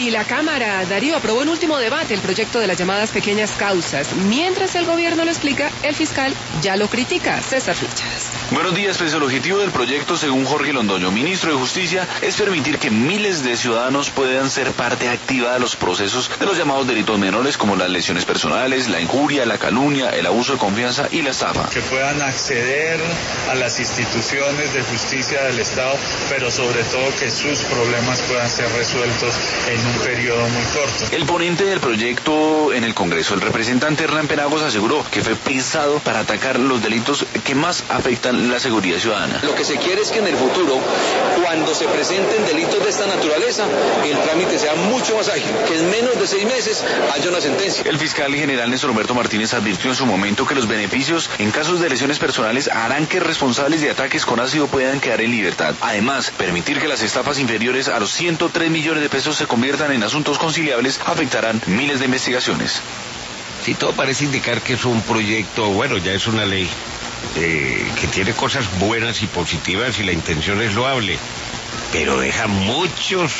Y la Cámara, Darío, aprobó en último debate el proyecto de las llamadas pequeñas causas. Mientras el gobierno lo explica, el fiscal ya lo critica. César Fichas. Buenos días, pues el objetivo del proyecto, según Jorge Londoño, ministro de Justicia, es permitir que miles de ciudadanos puedan ser parte activa de los procesos de los llamados delitos menores, como las lesiones personales, la injuria, la calumnia, el abuso de confianza y la estafa. Que puedan acceder a las instituciones de justicia del Estado, pero sobre todo que sus problemas puedan ser resueltos en un periodo muy corto. El ponente del proyecto en el Congreso, el representante Hernán Penagos, aseguró que fue pensado para atacar los delitos que más afectan la seguridad ciudadana. Lo que se quiere es que en el futuro, cuando se presenten delitos de esta naturaleza, el trámite sea mucho más ágil, que en menos de 6 meses haya una sentencia. El fiscal general Néstor Humberto Martínez advirtió en su momento que los beneficios en casos de lesiones personales harán que responsables de ataques con ácido puedan quedar en libertad. Además, permitir que las estafas inferiores a los 103 millones de pesos se conviertan en asuntos conciliables afectarán miles de investigaciones. Sí, todo parece indicar que es un proyecto, bueno, ya es una ley que tiene cosas buenas y positivas y la intención es loable, pero deja muchos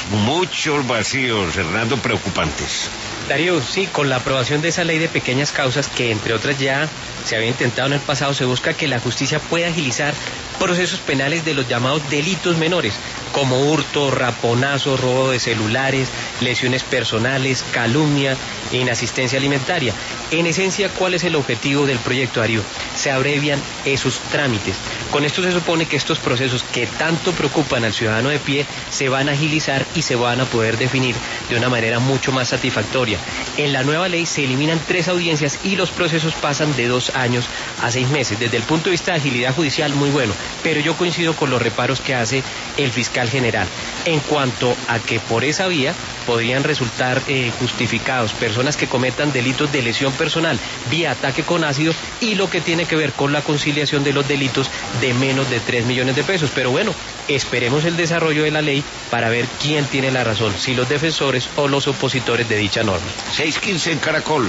vacíos, Hernando, preocupantes. Darío, sí, con la aprobación de esa ley de pequeñas causas, que entre otras ya se había intentado en el pasado, se busca que la justicia pueda agilizar procesos penales de los llamados delitos menores, como hurto, raponazo, robo de celulares, lesiones personales, calumnia e inasistencia alimentaria. En esencia, ¿cuál es el objetivo del proyecto, Darío? Se abrevian esos trámites. Con esto se supone que estos procesos que tanto preocupan al ciudadano de pie se van a agilizar y se van a poder definir de una manera mucho más satisfactoria. En la nueva ley se eliminan 3 audiencias y los procesos pasan de 2 años a 6 meses. Desde el punto de vista de agilidad judicial, muy bueno, pero yo coincido con los reparos que hace el fiscal general en cuanto a que por esa vía podrían resultar justificados personas que cometan delitos de lesión personal vía ataque con ácido y lo que tiene que ver con la conciliación de los delitos de menos de 3 millones de pesos. Pero bueno, esperemos el desarrollo de la ley para ver quién tiene la razón, si los defensores o los opositores de dicha norma. 6:15 en Caracol.